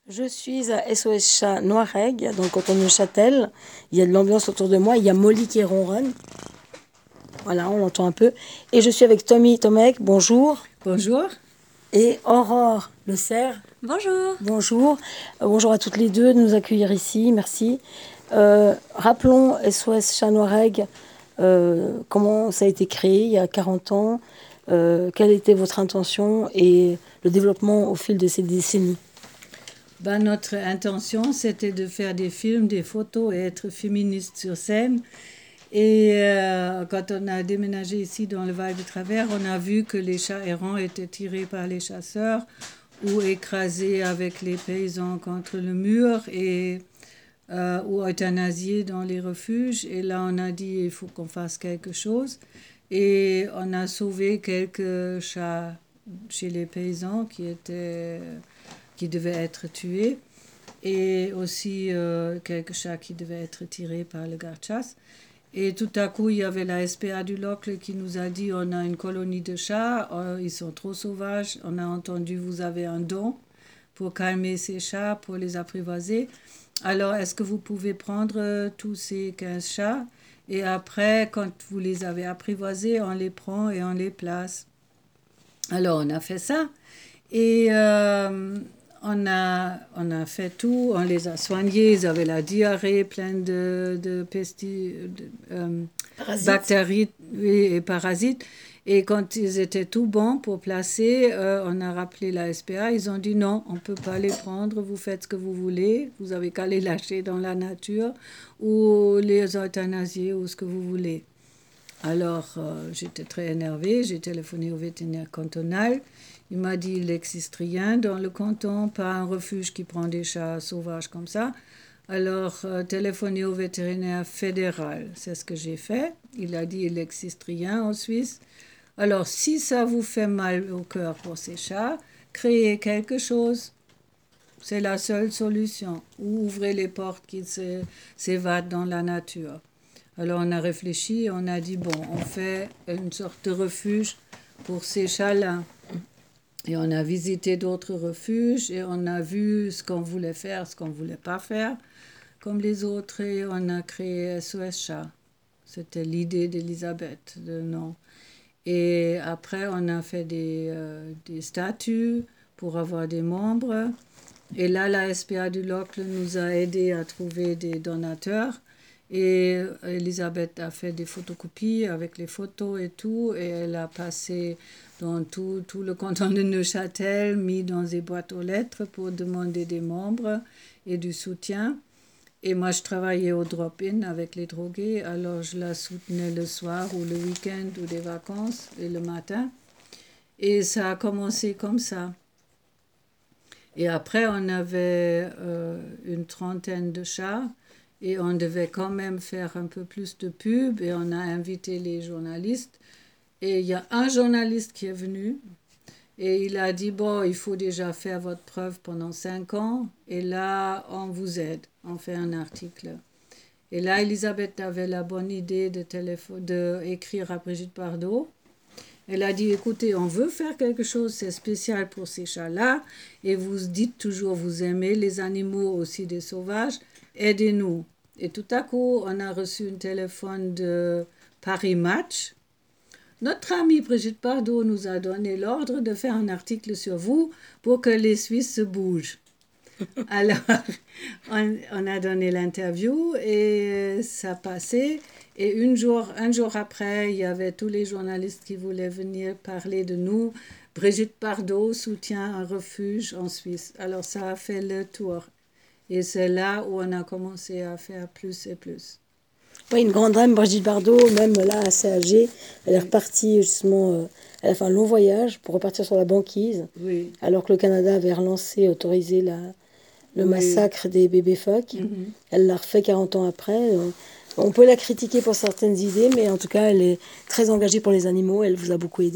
Je suis à SOS Chat Noiregue, dans le canton de Neuchâtel. Il y a de l'ambiance autour de moi. Il y a Molly qui ronronne. Voilà, on l'entend un peu. Et je suis avec Tommy Tomek, bonjour. Bonjour. Et Aurore Le Cerf. Bonjour. Bonjour. Bonjour à toutes les deux de nous accueillir ici. Merci. Rappelons SOS Chat Noiregue, comment ça a été créé il y a 40 ans. Quelle était votre intention et le développement au fil de ces décennies? Notre intention, c'était de faire des films, des photos et être féministe sur scène. Et quand on a déménagé ici dans le Val de Travers, on a vu que les chats errants étaient tirés par les chasseurs ou écrasés avec les paysans contre le mur ou euthanasiés dans les refuges. Et là, on a dit il faut qu'on fasse quelque chose. Et on a sauvé quelques chats chez les paysans qui devaient être tués, et aussi quelques chats qui devaient être tirés par le garde-chasse. Et tout à coup, il y avait la SPA du Locle qui nous a dit on a une colonie de chats, ils sont trop sauvages. On a entendu vous avez un don pour calmer ces chats, pour les apprivoiser. Alors, est-ce que vous pouvez prendre tous ces 15 chats et après, quand vous les avez apprivoisés, on les prend et on les place. Alors, on a fait ça. Et on a fait tout, on les a soignés, ils avaient la diarrhée, plein de bactéries et parasites. Et quand ils étaient tout bons pour placer, on a rappelé la SPA, ils ont dit non, on ne peut pas les prendre, vous faites ce que vous voulez, vous avez qu'à les lâcher dans la nature ou les euthanasier ou ce que vous voulez. Alors, j'étais très énervée, j'ai téléphoné au vétérinaire cantonal. Il m'a dit il n'existe rien dans le canton, pas un refuge qui prend des chats sauvages comme ça. Alors, téléphoner au vétérinaire fédéral, c'est ce que j'ai fait. Il a dit il n'existe rien en Suisse. Alors, si ça vous fait mal au cœur pour ces chats, créez quelque chose. C'est la seule solution. Ou ouvrez les portes qui s'évadent dans la nature. Alors on a réfléchi, on a dit, bon, on fait une sorte de refuge pour ces chats-là. Et on a visité d'autres refuges et on a vu ce qu'on voulait faire, ce qu'on ne voulait pas faire, comme les autres, et on a créé SOS Chat. C'était l'idée d'Elisabeth, le nom. Et après, on a fait des statuts pour avoir des membres. Et là, la SPA du Locle nous a aidés à trouver des donateurs. Et Elisabeth a fait des photocopies avec les photos et tout, et elle a passé dans tout le canton de Neuchâtel, mis dans des boîtes aux lettres pour demander des membres et du soutien. Et moi, je travaillais au drop-in avec les drogués, alors je la soutenais le soir ou le week-end ou des vacances et le matin. Et ça a commencé comme ça. Et après, on avait une trentaine de chats. Et on devait quand même faire un peu plus de pub et on a invité les journalistes. Et il y a un journaliste qui est venu et il a dit, bon, il faut déjà faire votre preuve pendant 5 ans et là, on vous aide, on fait un article. Et là, Elisabeth avait la bonne idée d'écrire à Brigitte Bardot. Elle a dit, écoutez, on veut faire quelque chose, c'est spécial pour ces chats-là et vous dites toujours, vous aimez les animaux aussi des sauvages, aidez-nous. Et tout à coup, on a reçu un téléphone de Paris Match. Notre amie Brigitte Bardot nous a donné l'ordre de faire un article sur vous pour que les Suisses se bougent. Alors, on a donné l'interview et ça passait. Et un jour après, il y avait tous les journalistes qui voulaient venir parler de nous. Brigitte Bardot soutient un refuge en Suisse. Alors, ça a fait le tour. Et c'est là où on a commencé à faire plus et plus. Oui, une grande dame, Brigitte Bardot, même là, assez âgée, elle est repartie justement, elle a fait un long voyage pour repartir sur la banquise, Oui. alors que le Canada avait autorisé le massacre des bébés phoques. Elle l'a refait 40 ans après. On peut la critiquer pour certaines idées, mais en tout cas, elle est très engagée pour les animaux, elle vous a beaucoup aidé.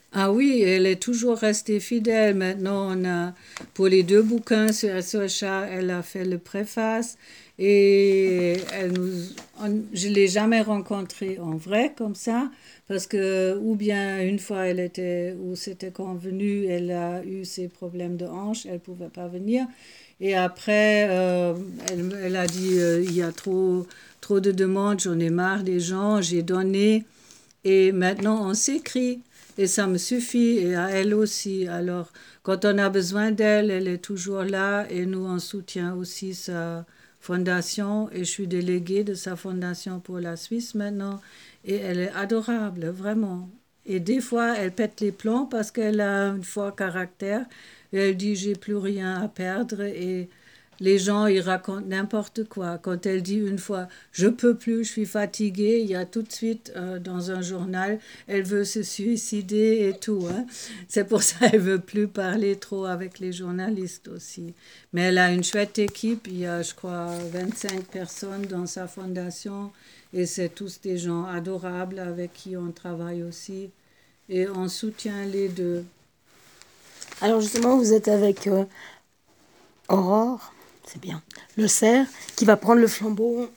Ah oui, elle est toujours restée fidèle. Maintenant, pour les 2 bouquins sur SOS Chat, elle a fait le préface et je ne l'ai jamais rencontrée en vrai comme ça, parce que, ou bien une fois où c'était convenu, elle a eu ses problèmes de hanche, elle ne pouvait pas venir. Et après, elle a dit, il y a trop de demandes, j'en ai marre des gens, j'ai donné. Et maintenant, on s'écrit. Et ça me suffit, et à elle aussi. Alors, quand on a besoin d'elle, elle est toujours là. Et nous, on soutient aussi sa fondation. Et je suis déléguée de sa fondation pour la Suisse maintenant. Et elle est adorable, vraiment. Et des fois, elle pète les plombs parce qu'elle a une fort caractère. Et elle dit, j'ai plus rien à perdre. Et les gens, ils racontent n'importe quoi. Quand elle dit une fois, je peux plus, je suis fatiguée, il y a tout de suite dans un journal, elle veut se suicider et tout. Hein. C'est pour ça qu'elle veut plus parler trop avec les journalistes aussi. Mais elle a une chouette équipe. Il y a, je crois, 25 personnes dans sa fondation. Et c'est tous des gens adorables avec qui on travaille aussi. Et on soutient les deux. Alors justement, vous êtes avec Aurore, c'est bien, le cerf, qui va prendre le flambeau.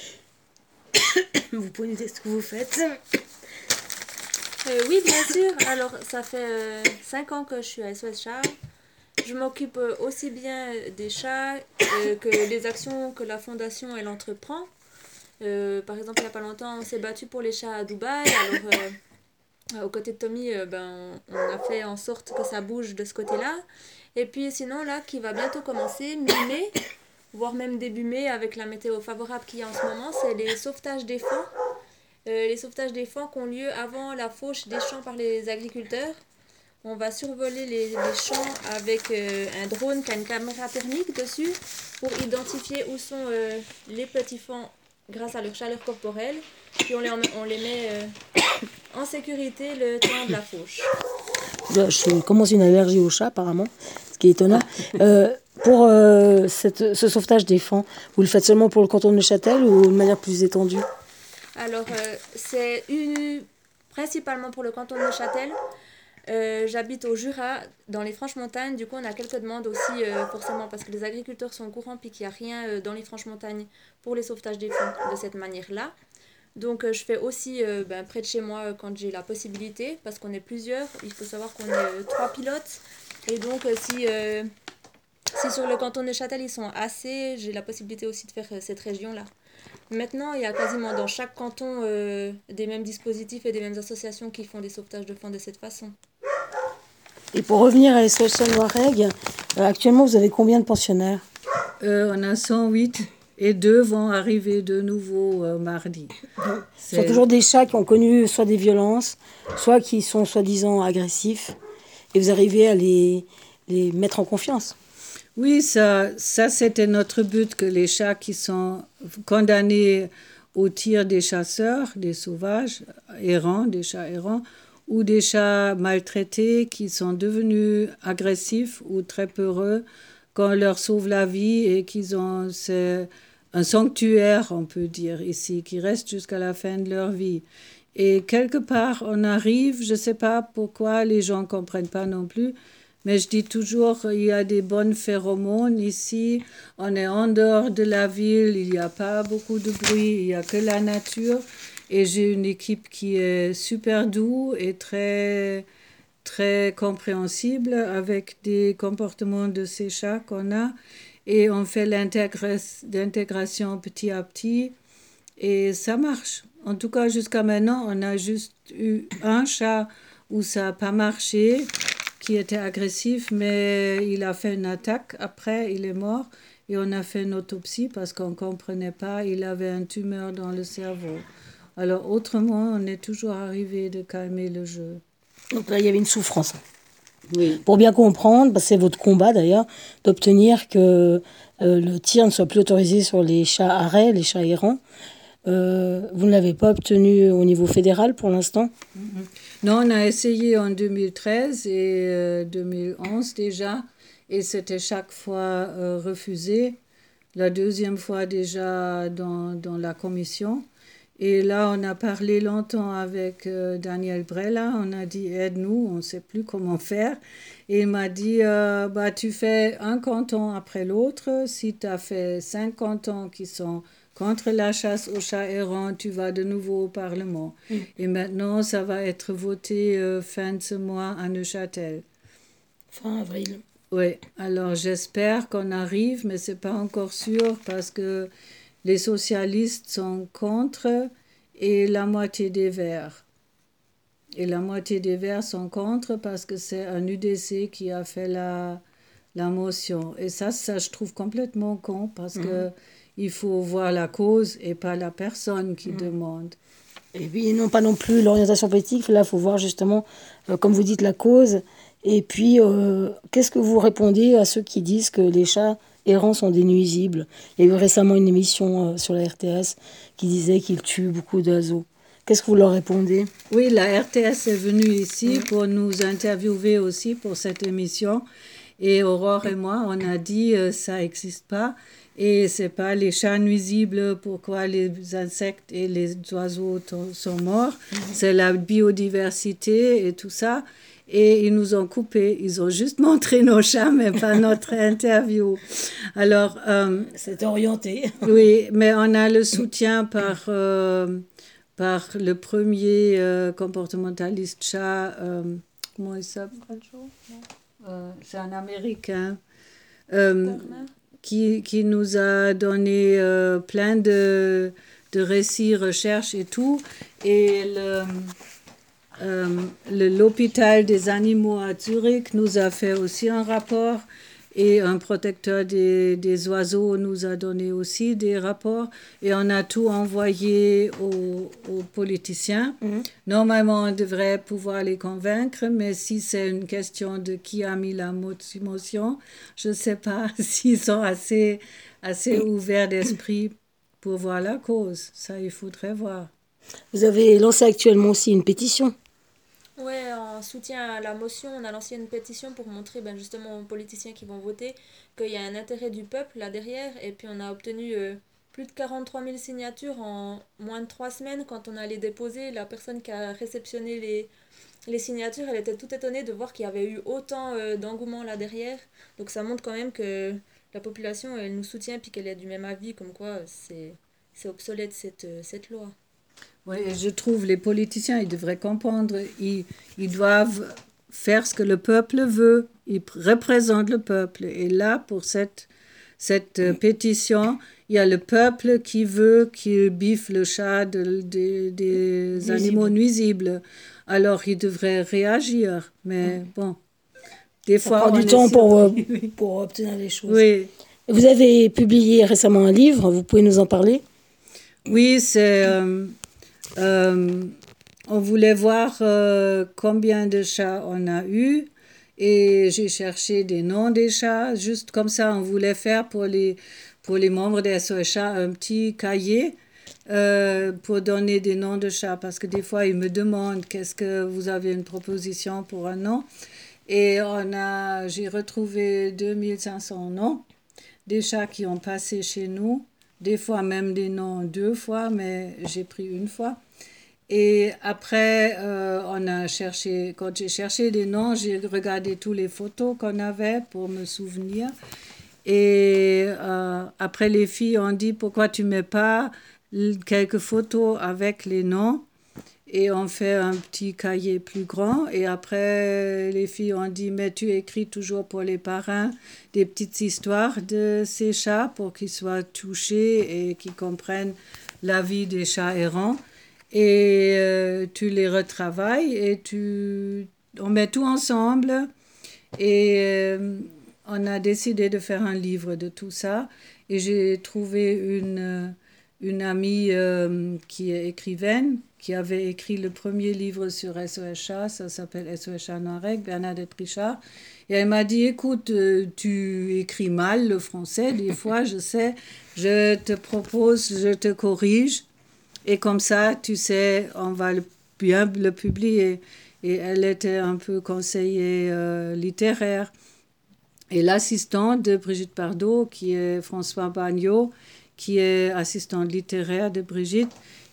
Vous pouvez nous dire ce que vous faites? Oui, bien sûr. Alors, ça fait 5 ans que je suis à SOS Chat. Je m'occupe aussi bien des chats que les actions que la fondation elle entreprend. Par exemple, il n'y a pas longtemps, on s'est battu pour les chats à Dubaï. Alors, aux côtés de Tommy, on a fait en sorte que ça bouge de ce côté-là. Et puis sinon, là, qui va bientôt commencer, mi-mai, voire même début mai, avec la météo favorable qu'il y a en ce moment, c'est les sauvetages des fonds. Les sauvetages des fonds qui ont lieu avant la fauche des champs par les agriculteurs. On va survoler les champs avec un drone qui a une caméra thermique dessus pour identifier où sont les petits fonds grâce à leur chaleur corporelle. Puis on les met en sécurité le temps de la fauche. Je commence une allergie au chat, apparemment, ce qui est étonnant. Pour ce sauvetage des faons, vous le faites seulement pour le canton de Neuchâtel ou de manière plus étendue? Alors, c'est principalement pour le canton de Neuchâtel. J'habite au Jura, dans les Franches-Montagnes. Du coup, on a quelques demandes aussi, forcément, parce que les agriculteurs sont au courant puis qu'il n'y a rien dans les Franches-Montagnes pour les sauvetages des fonds de cette manière-là. Donc, je fais aussi près de chez moi quand j'ai la possibilité, parce qu'on est plusieurs. Il faut savoir qu'on est 3 pilotes. Et donc, si sur le canton de Neuchâtel ils sont assez, j'ai la possibilité aussi de faire cette région-là. Maintenant, il y a quasiment dans chaque canton des mêmes dispositifs et des mêmes associations qui font des sauvetages de fonds de cette façon. Et pour revenir à SOS Noiret, actuellement, vous avez combien de pensionnaires? On a 108 et 2 vont arriver de nouveau mardi. Ce sont toujours des chats qui ont connu soit des violences, soit qui sont soi-disant agressifs. Et vous arrivez à les mettre en confiance. Oui, ça c'était notre but, que les chats qui sont condamnés au tir des chasseurs, des sauvages errants, des chats errants, ou des chats maltraités qui sont devenus agressifs ou très peureux, qu'on leur sauve la vie et c'est un sanctuaire, on peut dire ici, qui reste jusqu'à la fin de leur vie. Et quelque part, on arrive, je ne sais pas pourquoi les gens ne comprennent pas non plus, mais je dis toujours, il y a des bonnes phéromones ici, on est en dehors de la ville, il n'y a pas beaucoup de bruit, il n'y a que la nature. Et j'ai une équipe qui est super douce et très, très compréhensible avec des comportements de ces chats qu'on a. Et on fait l'intégration petit à petit et ça marche. En tout cas, jusqu'à maintenant, on a juste eu un chat où ça n'a pas marché, qui était agressif, mais il a fait une attaque. Après, il est mort et on a fait une autopsie parce qu'on ne comprenait pas. Il avait une tumeur dans le cerveau. Alors, autrement, on est toujours arrivé de calmer le jeu. Donc là, il y avait une souffrance. Oui. Pour bien comprendre, c'est votre combat d'ailleurs, d'obtenir que le tir ne soit plus autorisé sur les chats arrêts, les chats errants. Vous ne l'avez pas obtenu au niveau fédéral pour l'instant? Non, on a essayé en 2013 et 2011 déjà, et c'était chaque fois refusé. La deuxième fois déjà dans la commission. Et là, on a parlé longtemps avec Daniel Brella. On a dit, aide-nous, on ne sait plus comment faire. Et il m'a dit, tu fais un canton après l'autre. Si tu as fait 5 cantons qui sont contre la chasse aux chats errants, tu vas de nouveau au Parlement. Et maintenant, ça va être voté fin de ce mois à Neuchâtel. Fin avril. Oui, alors j'espère qu'on arrive, mais ce n'est pas encore sûr parce que les socialistes sont contre et la moitié des Verts. Et la moitié des Verts sont contre parce que c'est un UDC qui a fait la motion. Et ça, je trouve complètement con parce que il faut voir la cause et pas la personne qui demande. Et puis, non pas non plus l'orientation politique. Là, il faut voir justement, comme vous dites, la cause. Et puis, qu'est-ce que vous répondez à ceux qui disent que les chats errants sont des nuisibles? Il y a eu récemment une émission sur la RTS qui disait qu'ils tuent beaucoup d'oiseaux. Qu'est-ce que vous leur répondez? Oui, la RTS est venue ici pour nous interviewer aussi pour cette émission. Et Aurore et moi, on a dit ça n'existe pas. Et c'est pas les chats nuisibles, pourquoi les insectes et les oiseaux sont morts. C'est la biodiversité et tout ça. Et ils nous ont coupé. Ils ont juste montré nos chats, mais pas notre interview. Alors, c'est orienté. Oui, mais on a le soutien par le premier comportementaliste chat. Comment il s'appelle? C'est un Américain. Qui nous a donné plein de récits, recherches et tout. Et l'hôpital des animaux à Zurich nous a fait aussi un rapport. Et un protecteur des oiseaux nous a donné aussi des rapports. Et on a tout envoyé aux politiciens. Normalement, on devrait pouvoir les convaincre, mais si c'est une question de qui a mis la motion, je ne sais pas s'ils sont assez ouverts d'esprit pour voir la cause. Ça, il faudrait voir. Vous avez lancé actuellement aussi une pétition. Oui, en soutien à la motion, on a lancé une pétition pour montrer justement aux politiciens qui vont voter qu'il y a un intérêt du peuple là derrière. Et puis on a obtenu plus de 43 000 signatures en moins de 3 semaines. Quand on allait déposer, la personne qui a réceptionné les signatures, elle était toute étonnée de voir qu'il y avait eu autant d'engouement là derrière. Donc ça montre quand même que la population, elle nous soutient puis qu'elle est du même avis, comme quoi c'est obsolète cette loi. Oui, je trouve les politiciens, ils devraient comprendre, ils doivent faire ce que le peuple veut, ils représentent le peuple. Et là, pour cette pétition, il y a le peuple qui veut qu'il biffe le chat des animaux nuisibles. Alors, ils devraient réagir. Mais bon, des fois... Ça prend du temps pour obtenir les choses. Oui. Vous avez publié récemment un livre, vous pouvez nous en parler? Oui, c'est... on voulait voir combien de chats on a eu et j'ai cherché des noms des chats. Juste comme ça, on voulait faire pour les membres des SOS Chats un petit cahier pour donner des noms de chats. Parce que des fois, ils me demandent qu'est-ce que vous avez une proposition pour un nom. Et j'ai retrouvé 2500 noms des chats qui ont passé chez nous. Des fois même des noms 2 fois, mais j'ai pris une fois. Et après, quand j'ai cherché des noms, j'ai regardé toutes les photos qu'on avait pour me souvenir. Et après, les filles ont dit, pourquoi tu ne mets pas quelques photos avec les noms? Et on fait un petit cahier plus grand. Et après, les filles ont dit, mais tu écris toujours pour les parrains des petites histoires de ces chats pour qu'ils soient touchés et qu'ils comprennent la vie des chats errants. Et tu les retravailles et on met tout ensemble. Et on a décidé de faire un livre de tout ça. Et j'ai trouvé une amie qui est écrivaine, qui avait écrit le premier livre sur SOS Chat, ça s'appelle SOS Chat Noireg, Bernadette Richard. Et elle m'a dit, écoute, tu écris mal le français, des fois, je sais, je te propose, je te corrige, et comme ça, tu sais, on va bien le publier. Et elle était un peu conseillère littéraire. Et l'assistante de Brigitte Bardot, qui est François Bagnot, qui est assistante littéraire de Brigitte,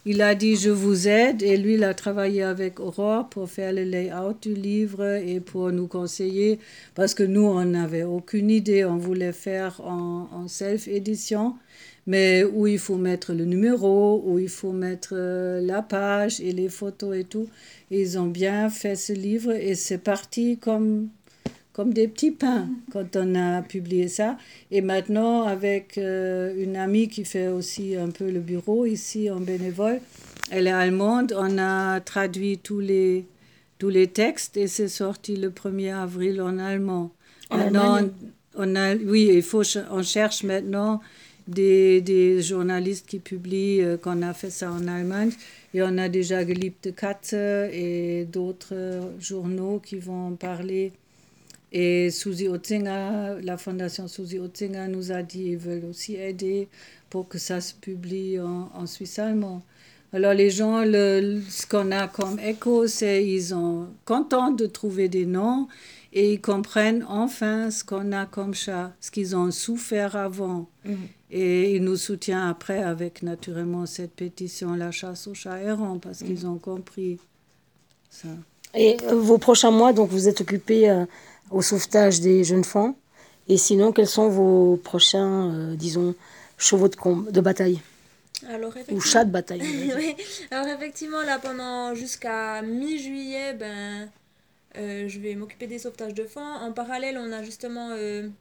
il a dit je vous aide et lui il a travaillé avec Aurore pour faire le layout du livre et pour nous conseiller parce que nous on n'avait aucune idée, on voulait faire en self-édition mais où il faut mettre le numéro, où il faut mettre la page et les photos et tout. Et ils ont bien fait ce livre et c'est parti comme des petits pains quand on a publié ça. Et maintenant, avec une amie qui fait aussi un peu le bureau ici en bénévole, elle est allemande, on a traduit tous les textes et c'est sorti le 1er avril en allemand. Maintenant, oui, on cherche maintenant des journalistes qui publient qu'on a fait ça en Allemagne. Et on a déjà Geliebte Katze et d'autres journaux qui vont parler. Et Susi Otzinger, la fondation Susi Otzinger nous a dit qu'ils veulent aussi aider pour que ça se publie en suisse allemand. Alors les gens, ce qu'on a comme écho, c'est qu'ils sont contents de trouver des noms et ils comprennent enfin ce qu'on a comme chat, ce qu'ils ont souffert avant. Et ils nous soutiennent après avec naturellement cette pétition, la chasse aux chats errants, parce qu'ils ont compris ça. Et vos prochains mois, donc vous êtes occupés au sauvetage des jeunes femmes. Et sinon, quels sont vos prochains, disons, chevaux de bataille ou chats de bataille? Oui. Alors effectivement, là, jusqu'à mi-juillet, je vais m'occuper des sauvetages de faons. En parallèle, on a justement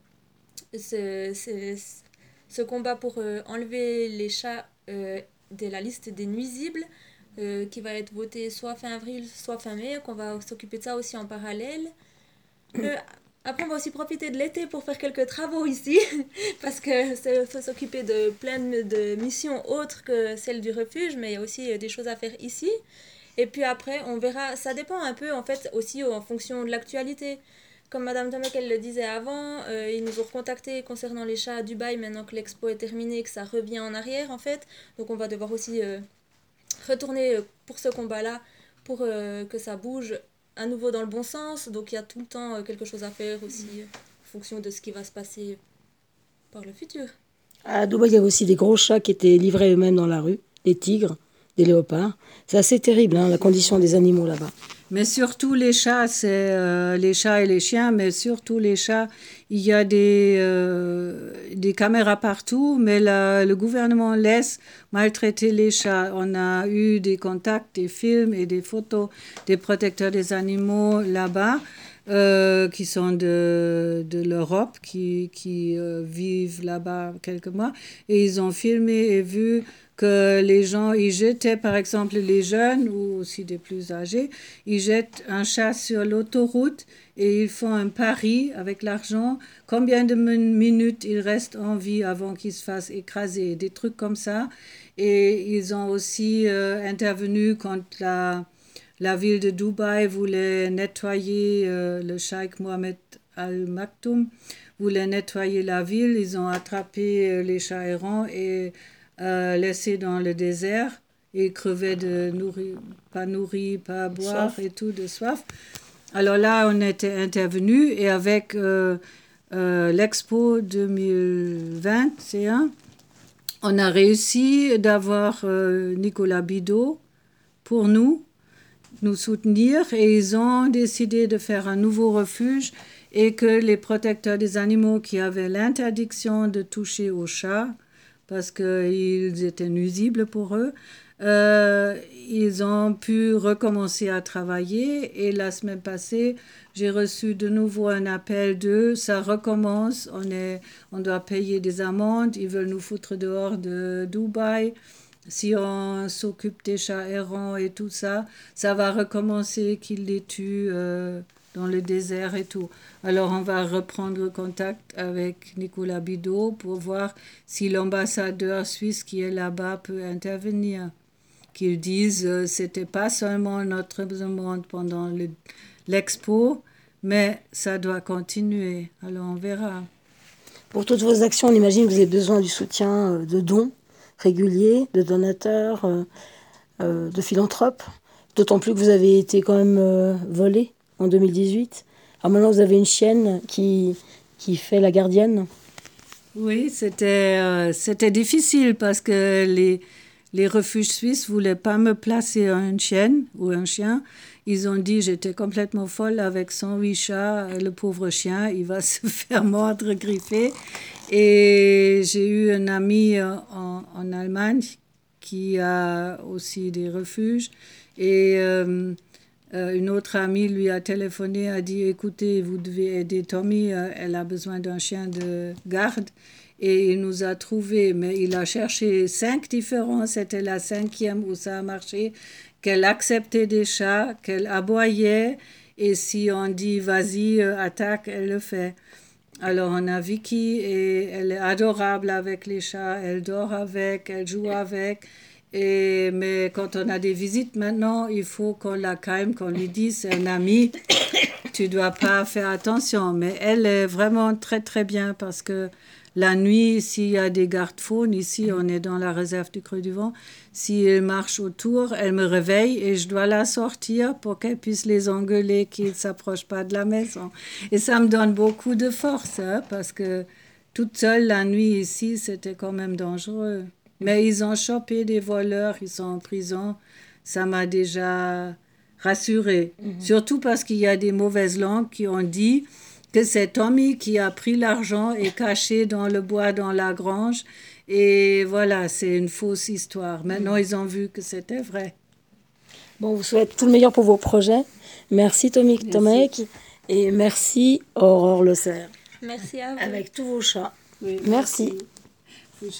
ce combat pour enlever les chats de la liste des nuisibles qui va être voté soit fin avril, soit fin mai, qu'on va s'occuper de ça aussi en parallèle. Après, on va aussi profiter de l'été pour faire quelques travaux ici, parce que faut s'occuper de plein de missions autres que celles du refuge, mais il y a aussi des choses à faire ici. Et puis après, on verra, ça dépend un peu en fait aussi en fonction de l'actualité. Comme Madame Tomek, elle le disait avant, ils nous ont recontactés concernant les chats à Dubaï maintenant que l'expo est terminée, que ça revient en arrière en fait. Donc on va devoir aussi retourner pour ce combat-là, pour que ça bouge à nouveau dans le bon sens. Donc il y a tout le temps quelque chose à faire aussi en fonction de ce qui va se passer par le futur. À Dubaï, il y avait aussi des gros chats qui étaient livrés eux-mêmes dans la rue, des tigres, des léopards. C'est assez terrible, la condition des animaux là-bas. Mais surtout les chats, c'est les chats et les chiens, mais surtout les chats, il y a des caméras partout, mais le gouvernement laisse maltraiter les chats. On a eu des contacts, des films et des photos des protecteurs des animaux là-bas, qui sont de l'Europe, qui vivent là-bas quelques mois, et ils ont filmé et vu que les gens, ils jetaient, par exemple, les jeunes ou aussi des plus âgés, ils jettent un chat sur l'autoroute et ils font un pari avec l'argent, combien de minutes il reste en vie avant qu'il se fasse écraser, des trucs comme ça. Et ils ont aussi intervenu quand la ville de Dubaï voulait nettoyer, le cheikh Mohamed Al Maktoum voulait nettoyer la ville, ils ont attrapé les chats errants et laissés dans le désert et crevaient pas nourris, pas boire et tout, de soif. Alors là, on était intervenu et avec l'Expo 2021, on a réussi d'avoir Nicolas Bidot pour nous soutenir et ils ont décidé de faire un nouveau refuge et que les protecteurs des animaux qui avaient l'interdiction de toucher aux chats parce qu'ils étaient nuisibles pour eux, ils ont pu recommencer à travailler et la semaine passée, j'ai reçu de nouveau un appel d'eux, ça recommence, on doit payer des amendes, ils veulent nous foutre dehors de Dubaï. Si on s'occupe des chats errants et tout ça, ça va recommencer qu'ils les tuent dans le désert et tout. Alors on va reprendre contact avec Nicolas Bidot pour voir si l'ambassadeur suisse qui est là-bas peut intervenir. Qu'ils disent c'était pas seulement notre demande pendant l'expo, mais ça doit continuer. Alors on verra. Pour toutes vos actions, on imagine que vous avez besoin du soutien de dons réguliers, de donateurs, de philanthropes. D'autant plus que vous avez été quand même volé en 2018. Alors maintenant, vous avez une chienne qui fait la gardienne. Oui, c'était difficile parce que les refuges suisses ne voulaient pas me placer une chienne ou un chien. Ils ont dit j'étais complètement folle avec 108 chats, le pauvre chien, il va se faire mordre, griffer. Et j'ai eu un ami en Allemagne qui a aussi des refuges. Et une autre amie lui a téléphoné, a dit écoutez, vous devez aider Tommy, elle a besoin d'un chien de garde. Et il nous a trouvés, mais il a cherché 5 différents, c'était la 5e où ça a marché, qu'elle acceptait des chats, qu'elle aboyait, et si on dit vas-y, attaque, elle le fait. Alors on a Vicky, et elle est adorable avec les chats, elle dort avec, elle joue avec. Mais quand on a des visites maintenant, il faut qu'on la calme, qu'on lui dise c'est un ami, tu ne dois pas faire attention. Mais elle est vraiment très très bien parce que la nuit, s'il y a des gardes-faunes, ici on est dans la réserve du Creux du Vent, si elle marche autour, elle me réveille et je dois la sortir pour qu'elle puisse les engueuler, qu'ils ne s'approchent pas de la maison. Et ça me donne beaucoup de force parce que toute seule la nuit ici, c'était quand même dangereux. Mais ils ont chopé des voleurs, ils sont en prison. Ça m'a déjà rassurée. Surtout parce qu'il y a des mauvaises langues qui ont dit que c'est Tommy qui a pris l'argent et caché dans le bois dans la grange. Et voilà, c'est une fausse histoire. Maintenant, ils ont vu que c'était vrai. Bon, on vous souhaite tout le meilleur pour vos projets. Merci Tommy Tomek et merci Aurore Le Cerf. Merci à vous. Avec tous vos chats. Oui, merci.